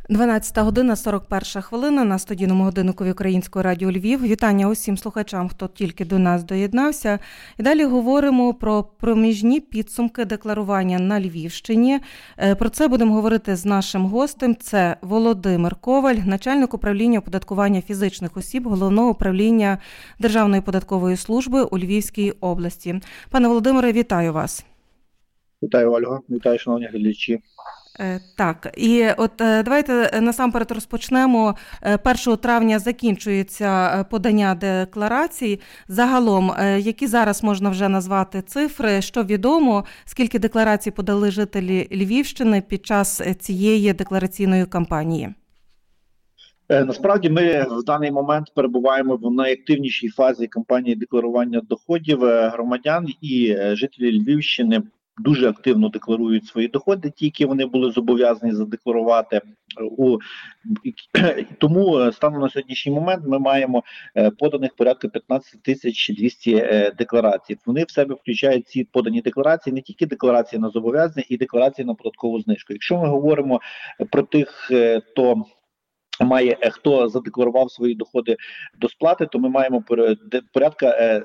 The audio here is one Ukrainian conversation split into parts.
12 година 41 хвилина на студійному годинникові Українського радіо Львів. Вітання усім слухачам, хто тільки до нас доєднався. І далі говоримо про проміжні підсумки декларування на Львівщині. Про це будемо говорити з нашим гостем. Це Володимир Коваль, начальник управління оподаткування фізичних осіб Головного управління Державної податкової служби у Львівській області. Пане Володимире, вітаю вас. Вітаю, Ольга. Вітаю, шановні глядачі. Так, і от давайте насамперед розпочнемо. 1 травня закінчується подання декларацій. Загалом, які зараз можна вже назвати цифри, що відомо, скільки декларацій подали жителі Львівщини під час цієї деклараційної кампанії? Насправді ми в даний момент перебуваємо в найактивнішій фазі кампанії декларування доходів громадян, і жителі Львівщини дуже активно декларують свої доходи, ті, які вони були зобов'язані задекларувати. Тому станом на сьогоднішній момент ми маємо поданих порядка 15 200 декларацій. Вони в себе включають ці подані декларації, не тільки декларації на зобов'язання, і декларації на податкову знижку. Якщо ми говоримо про тих, хто задекларував свої доходи до сплати, то ми маємо порядка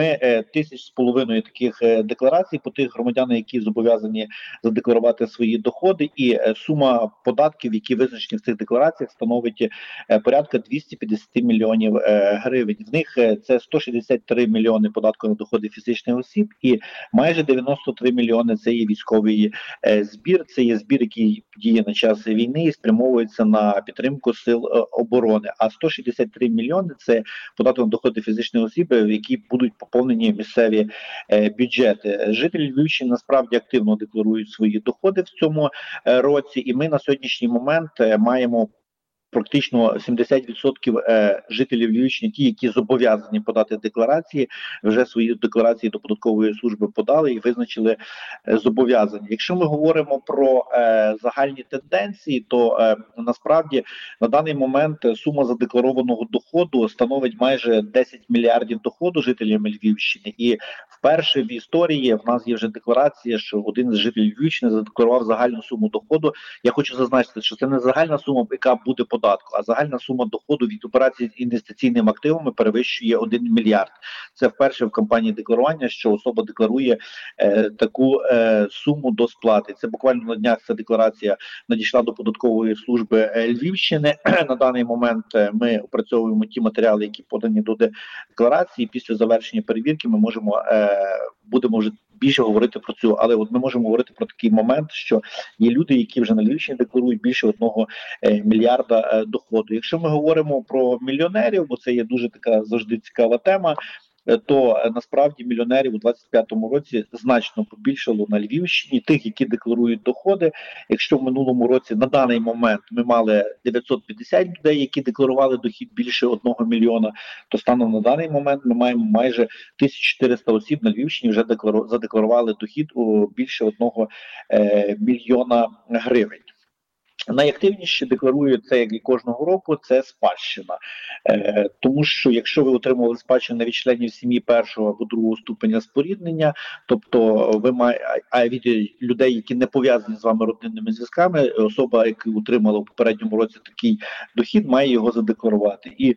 7,5 таких декларацій по тих громадянам, які зобов'язані задекларувати свої доходи, і сума податків, які визначені в цих деклараціях, становить порядка 250 мільйонів гривень. В них це 163 мільйони податку на доходи фізичних осіб і майже 93 мільйони – це є військовий збір. Це є збір, який діє на час війни і спрямовується на підтримку сил оборони, а 163 мільйони – це податок на доходи фізичних осіб, в які будуть поповнені місцеві бюджети. Жителі Львівщини насправді активно декларують свої доходи в цьому році, і ми на сьогоднішній момент маємо практично 70% жителів Львівщини, ті, які зобов'язані подати декларації, вже свої декларації до податкової служби подали і визначили зобов'язання. Якщо ми говоримо про загальні тенденції, то насправді на даний момент сума задекларованого доходу становить майже 10 мільярдів доходу жителями Львівщини. І вперше в історії в нас є вже декларація, що один з жителів Львівщини задекларував загальну суму доходу. Я хочу зазначити, що це не загальна сума, яка буде податку, а загальна сума доходу від операцій з інвестиційними активами перевищує 1 мільярд. Це вперше в кампанії декларування, що особа декларує таку суму до сплати. Це буквально на днях ця декларація надійшла до податкової служби Львівщини. На даний момент ми опрацьовуємо ті матеріали, які подані до декларації. Після завершення перевірки ми будемо вже більше говорити про цю, але от ми можемо говорити про такий момент, що є люди, які вже на Львівщині декларують більше 1 мільярда доходу. Якщо ми говоримо про мільйонерів, бо це є дуже така завжди цікава тема, то насправді мільйонерів у 2025 році значно побільшало на Львівщині, тих, які декларують доходи. Якщо в минулому році на даний момент ми мали 950 людей, які декларували дохід більше 1 мільйона, то станом на даний момент ми маємо майже 1400 осіб на Львівщині вже задекларували дохід у більше 1 мільйона гривень. Найактивніше декларують це, як і кожного року, це спадщина. Тому що якщо ви отримували спадщину від членів сім'ї першого або другого ступеня споріднення, тобто від людей, які не пов'язані з вами родинними зв'язками, особа, яка отримала в попередньому році такий дохід, має його задекларувати. І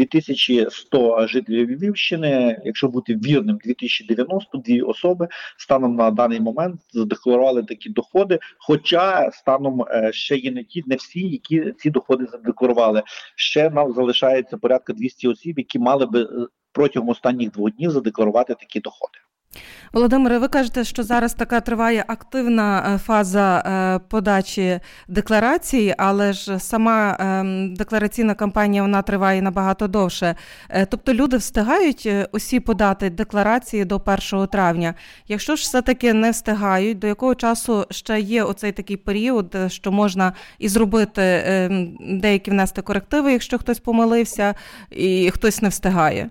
2100 жителів Львівщини, якщо бути вірним, 2092 особи станом на даний момент задекларували такі доходи, хоча станом ще є не всі, які ці доходи задекларували. Ще нам залишається порядка 200 осіб, які мали би протягом останніх 2 днів задекларувати такі доходи. Володимире, ви кажете, що зараз така триває активна фаза подачі декларацій, але ж сама деклараційна кампанія, вона триває набагато довше. Тобто люди встигають усі подати декларації до 1 травня. Якщо ж все-таки не встигають, до якого часу ще є оцей такий період, що можна і зробити деякі внести корективи, якщо хтось помилився і хтось не встигає?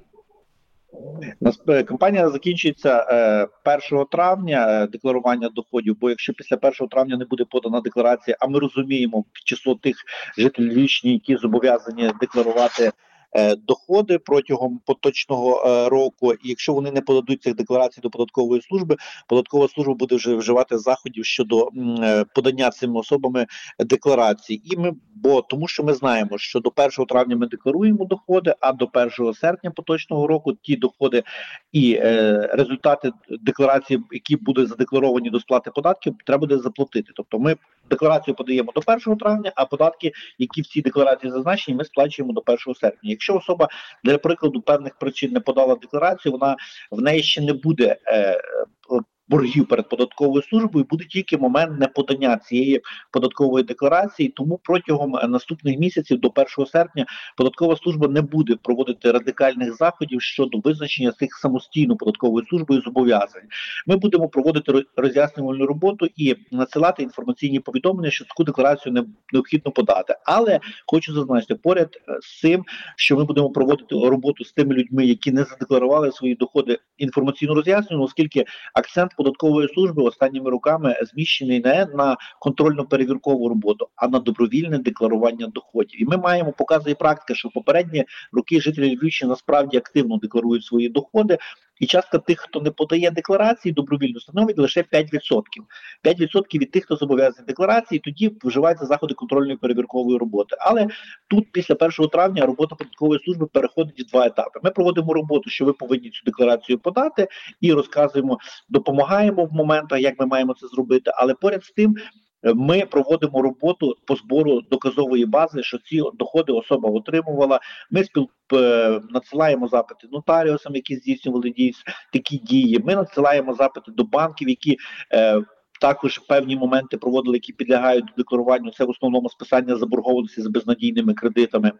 Кампанія закінчується 1 травня, декларування доходів, бо якщо після 1 травня не буде подана декларація, а ми розуміємо число тих жителів Львівщини, які зобов'язані декларувати доходи протягом поточного року, і якщо вони не подадуть цих декларацій до податкової служби, податкова служба буде вже вживати заходів щодо подання цими особами декларацій. І ми Тому що ми знаємо, що до 1 травня ми декларуємо доходи, а до 1 серпня поточного року ті доходи і результати декларації, які будуть задекларовані до сплати податків, треба буде заплатити. Тобто ми декларацію подаємо до 1 травня, а податки, які в цій декларації зазначені, ми сплачуємо до 1 серпня. Якщо особа, для прикладу, певних причин не подала декларацію, в неї ще не буде боргів перед податковою службою, буде тільки момент неподання цієї податкової декларації, тому протягом наступних місяців до 1 серпня податкова служба не буде проводити радикальних заходів щодо визначення цих самостійно податковою службою зобов'язань. Ми будемо проводити роз'яснювальну роботу і надсилати інформаційні повідомлення, що таку декларацію необхідно подати. Але хочу зазначити, поряд з цим, що ми будемо проводити роботу з тими людьми, які не задекларували свої доходи, інформаційно роз'яснювальну, оскільки акцент податкової служби останніми роками зміщений не на контрольно-перевіркову роботу, а на добровільне декларування доходів. І ми маємо, показує практика, що в попередні роки жителі Львівщини насправді активно декларують свої доходи, і частка тих, хто не подає декларації добровільно, становить лише 5%. 5% від тих, хто зобов'язаний декларації, тоді вживаються заходи контрольної перевіркової роботи. Але тут після 1 травня робота податкової служби переходить в 2 етапи. Ми проводимо роботу, що ви повинні цю декларацію подати, і розказуємо, допомагаємо в моментах, як ми маємо це зробити, але поряд з тим ми проводимо роботу по збору доказової бази, що ці доходи особа отримувала. Ми надсилаємо запити нотаріусам, які здійснювали такі дії. Ми надсилаємо запити до банків, які також певні моменти проводили, які підлягають декларуванню. Це в основному списання заборгованості за безнадійними кредитами.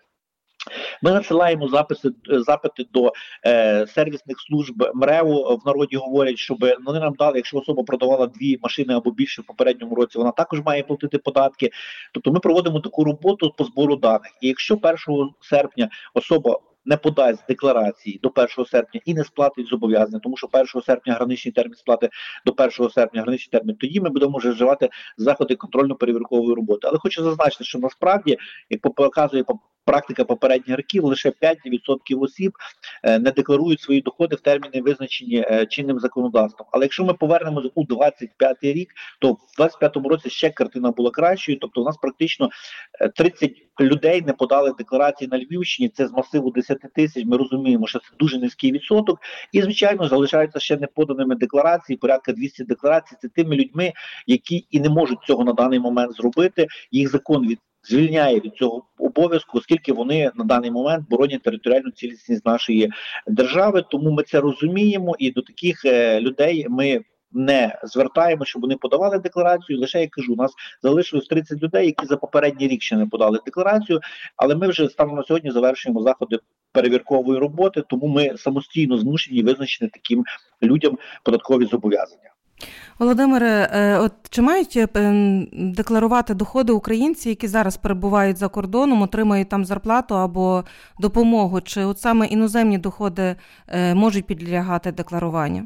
Ми надсилаємо запити до сервісних служб МРЕВу, в народі говорять, щоб вони нам дали, якщо особа продавала 2 машини або більше в попередньому році, вона також має платити податки. Тобто ми проводимо таку роботу по збору даних. І якщо 1 серпня особа не подасть декларації до 1 серпня і не сплатить зобов'язання, тому що 1 серпня граничний термін сплати, до 1 серпня граничний термін, тоді ми будемо вже вживати заходи контрольно-перевіркової роботи. Але хочу зазначити, що насправді, як показує практика попередніх років, лише 5% осіб не декларують свої доходи в терміни, визначені чинним законодавством. Але якщо ми повернемося у 25 рік, то в 25-му році ще картина була кращою, тобто у нас практично 30 людей не подали декларації на Львівщині, це з масиву 10 тисяч, ми розуміємо, що це дуже низький відсоток, і, звичайно, залишаються ще неподаними декларації, порядка 200 декларацій, це тими людьми, які і не можуть цього на даний момент зробити, їх закон звільняє від цього обов'язку, оскільки вони на даний момент боронять територіальну цілісність нашої держави, тому ми це розуміємо, і до таких людей ми не звертаємо, щоб вони подавали декларацію. Лише, я кажу, у нас залишилось 30 людей, які за попередній рік ще не подали декларацію, але ми вже станом на сьогодні завершуємо заходи перевіркової роботи, тому ми самостійно змушені визначити таким людям податкові зобов'язання. Володимире, от чи мають декларувати доходи українці, які зараз перебувають за кордоном, отримують там зарплату або допомогу? Чи от саме іноземні доходи можуть підлягати декларуванню?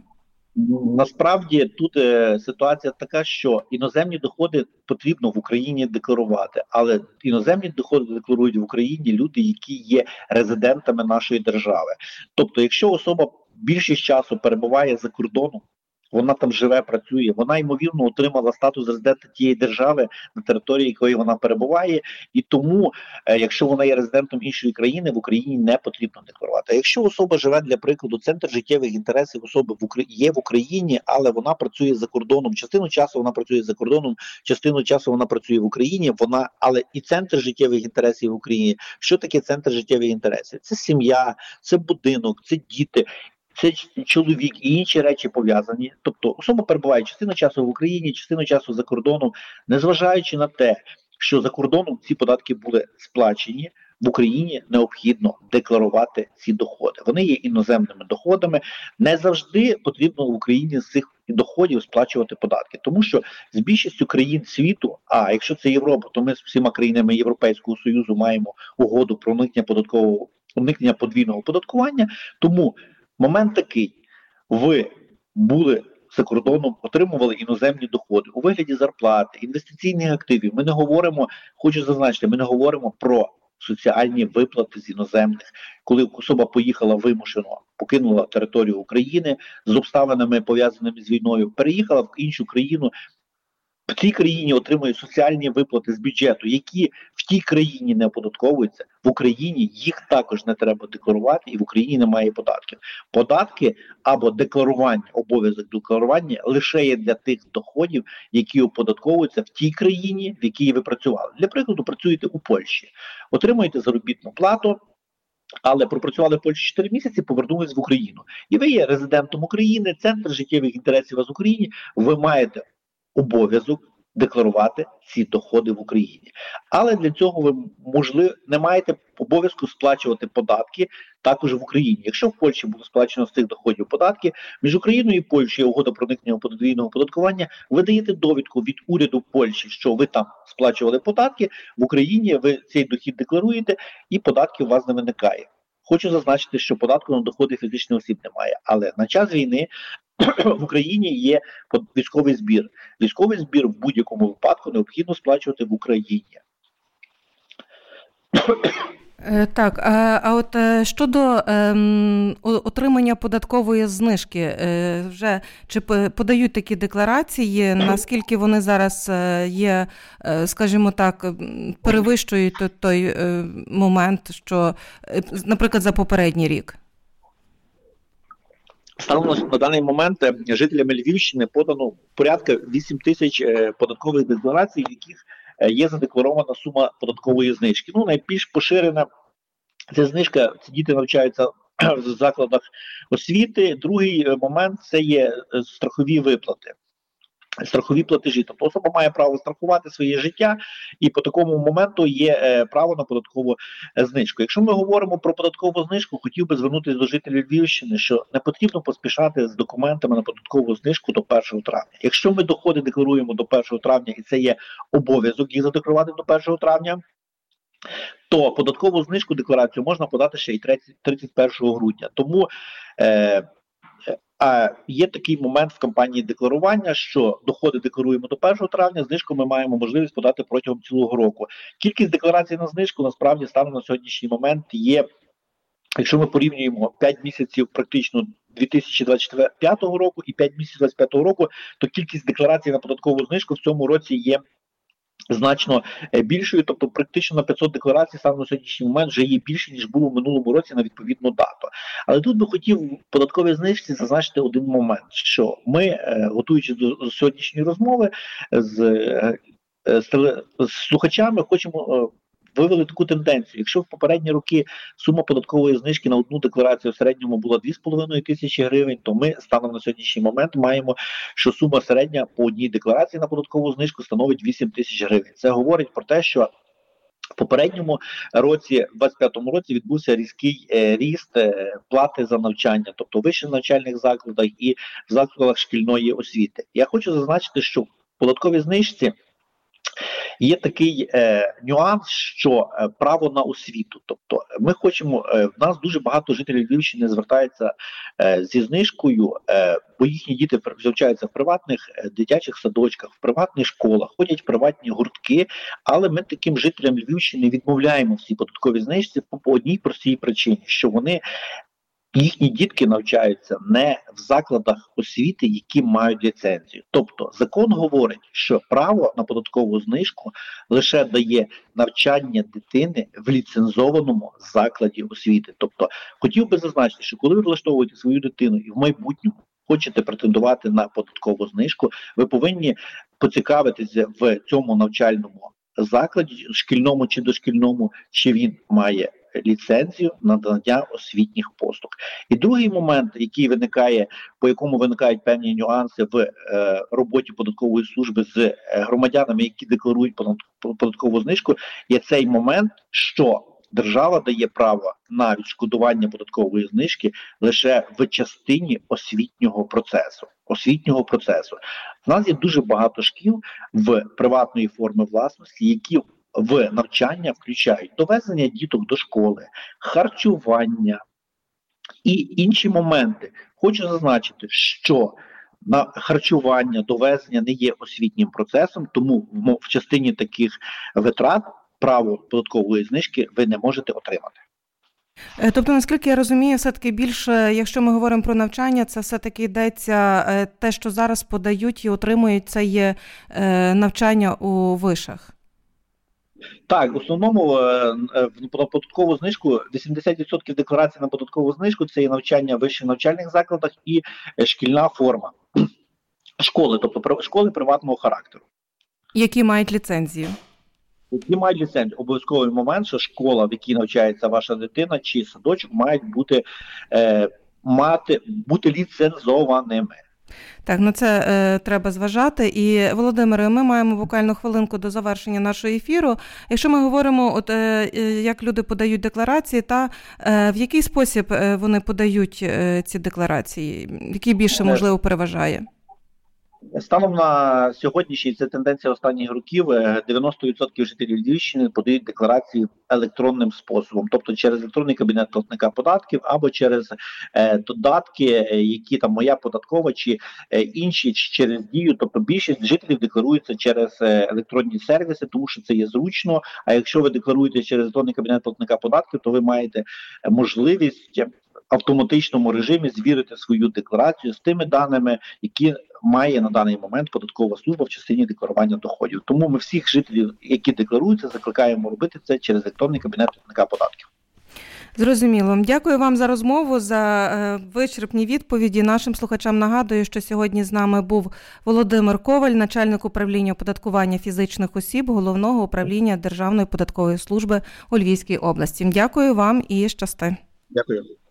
Насправді тут ситуація така, що іноземні доходи потрібно в Україні декларувати, але іноземні доходи декларують в Україні люди, які є резидентами нашої держави. Тобто, якщо особа більшість часу перебуває за кордоном, вона там живе, працює, вона, ймовірно, отримала статус резидента тієї держави, на території якої вона перебуває, і тому, якщо вона є резидентом іншої країни, в Україні не потрібно декларувати. А якщо особа живе, для прикладу, центр життєвих інтересів особи є в Україні, але вона працює за кордоном, частину часу вона працює за кордоном, частину часу вона працює в Україні, але і центр життєвих інтересів в Україні. Що таке центр життєвих інтересів? Це сім'я, це будинок, це діти. Це чоловік і інші речі пов'язані. Тобто особа перебуває частину часу в Україні, частину часу за кордоном, незважаючи на те, що за кордоном ці податки були сплачені, в Україні необхідно декларувати ці доходи. Вони є іноземними доходами. Не завжди потрібно в Україні з цих доходів сплачувати податки. Тому що з більшістю країн світу, а якщо це Європа, то ми з всіма країнами Європейського Союзу маємо угоду про уникнення подвійного оподаткування. Тому момент такий: ви були за кордоном, отримували іноземні доходи у вигляді зарплати, інвестиційних активів. Ми не говоримо, хочу зазначити, ми не говоримо про соціальні виплати з іноземних. Коли особа поїхала вимушено, покинула територію України з обставинами, пов'язаними з війною, переїхала в іншу країну, в цій країні отримує соціальні виплати з бюджету, які в тій країні не оподатковуються, в Україні їх також не треба декларувати, і в Україні немає податків. Податки або декларування, обов'язок декларування лише є для тих доходів, які оподатковуються в тій країні, в якій ви працювали. Для прикладу, працюєте у Польщі, отримуєте заробітну плату, але пропрацювали в Польщі 4 місяці, повернулись в Україну. І ви є резидентом України, центр життєвих інтересів вас в Україні, ви маєте обов'язок декларувати ці доходи в Україні. Але для цього ви, можливо, не маєте обов'язку сплачувати податки також в Україні. Якщо в Польщі було сплачено з цих доходів податки, між Україною і Польщею угода про уникнення подвійного оподаткування, ви даєте довідку від уряду Польщі, що ви там сплачували податки, в Україні ви цей дохід декларуєте і податків у вас не виникає. Хочу зазначити, що податку на доходи фізичних осіб немає, але на час війни в Україні є військовий збір. Військовий збір в будь-якому випадку необхідно сплачувати в Україні. Так, а от щодо отримання податкової знижки, вже чи подають такі декларації, наскільки вони зараз є, скажімо так, перевищують той момент, що, наприклад, за попередній рік? Станом на даний момент жителями Львівщини подано порядка 8 тисяч податкових декларацій, в яких є задекларована сума податкової знижки. Ну, найбільш поширена ця знижка, ці діти навчаються в закладах освіти. Другий момент – це є страхові виплати. Страхові платежі. Тобто особа має право страхувати своє життя, і по такому моменту є право на податкову знижку. Якщо ми говоримо про податкову знижку, хотів би звернутися до жителів Львівщини, що не потрібно поспішати з документами на податкову знижку до 1 травня. Якщо ми доходи декларуємо до 1 травня, і це є обов'язок їх задекларувати до 1 травня, то податкову знижку декларацію можна подати ще й 31 грудня. Тому є такий момент в кампанії декларування, що доходи декларуємо до 1 травня, знижку ми маємо можливість подати протягом цілого року. Кількість декларацій на знижку насправді станом на сьогоднішній момент є, якщо ми порівнюємо 5 місяців практично 2025 року і 5 місяців 2025 року, то кількість декларацій на податкову знижку в цьому році є значно більшою, тобто практично на 500 декларацій саме на сьогоднішній момент вже є більше, ніж було в минулому році на відповідну дату. Але тут би хотів в податковій знижці зазначити один момент, що ми, готуючись до сьогоднішньої розмови з слухачами, хочемо вивели таку тенденцію. Якщо в попередні роки сума податкової знижки на одну декларацію в середньому була 2,5 тисячі гривень, то ми станом на сьогоднішній момент маємо, що сума середня по одній декларації на податкову знижку становить 8 тисяч гривень. Це говорить про те, що в попередньому році, в 25-му році, відбувся різкий ріст плати за навчання, тобто в вищих навчальних закладах і в закладах шкільної освіти. Я хочу зазначити, що в податковій знижці є такий нюанс, що право на освіту. Тобто ми хочемо, в нас дуже багато жителів Львівщини звертаються зі знижкою, бо їхні діти навчаються в приватних дитячих садочках, в приватних школах, ходять в приватні гуртки, але ми таким жителям Львівщини відмовляємо в цій податковій знижці по одній простій причині, що їхні дітки навчаються не в закладах освіти, які мають ліцензію. Тобто закон говорить, що право на податкову знижку лише дає навчання дитини в ліцензованому закладі освіти. Тобто хотів би зазначити, що коли ви влаштовуєте свою дитину і в майбутньому хочете претендувати на податкову знижку, ви повинні поцікавитися в цьому навчальному закладі, шкільному чи дошкільному, чи він має ліцензію на надання освітніх послуг. І другий момент, який виникає, по якому виникають певні нюанси в роботі податкової служби з громадянами, які декларують податкову знижку, є цей момент, що держава дає право на відшкодування податкової знижки лише в частині освітнього процесу. У нас є дуже багато шкіл в приватної форми власності, які в навчання включають довезення діток до школи, харчування і інші моменти. Хочу зазначити, що на харчування, довезення не є освітнім процесом, тому в частині таких витрат право податкової знижки ви не можете отримати. Тобто, наскільки я розумію, все-таки більше, якщо ми говоримо про навчання, це все-таки йдеться те, що зараз подають і отримують, це є навчання у вишах. Так, в основному на податкову знижку 80% декларацій на податкову знижку це і навчання в вищих навчальних закладах і шкільна форма. Школи, тобто школи приватного характеру. Які мають ліцензію. Які мають ліцензію. Обов'язковий момент, що школа, в якій навчається ваша дитина, чи садочок, мають бути ліцензованими. Так, на це треба зважати. І, Володимире, ми маємо буквально хвилинку до завершення нашого ефіру. Якщо ми говоримо, як люди подають декларації, та в який спосіб вони подають ці декларації, який більше, можливо, переважає? Станом на сьогоднішній, це тенденція останніх років, 90% жителів Львівщини подають декларації електронним способом, тобто через електронний кабінет платника податків або через додатки, які там Моя податкова чи інші, чи через Дію. Тобто більшість жителів декларується через електронні сервіси, тому що це є зручно, а якщо ви декларуєте через електронний кабінет платника податків, то ви маєте можливість в автоматичному режимі звірити свою декларацію з тими даними, які має на даний момент податкова служба в частині декларування доходів. Тому ми всіх жителів, які декларуються, закликаємо робити це через електронний кабінет платника податків. Зрозуміло. Дякую вам за розмову, за вичерпні відповіді. Нашим слухачам нагадую, що сьогодні з нами був Володимир Коваль, начальник управління оподаткування фізичних осіб Головного управління Державної податкової служби у Львівській області. Дякую вам і щасти. Дякую.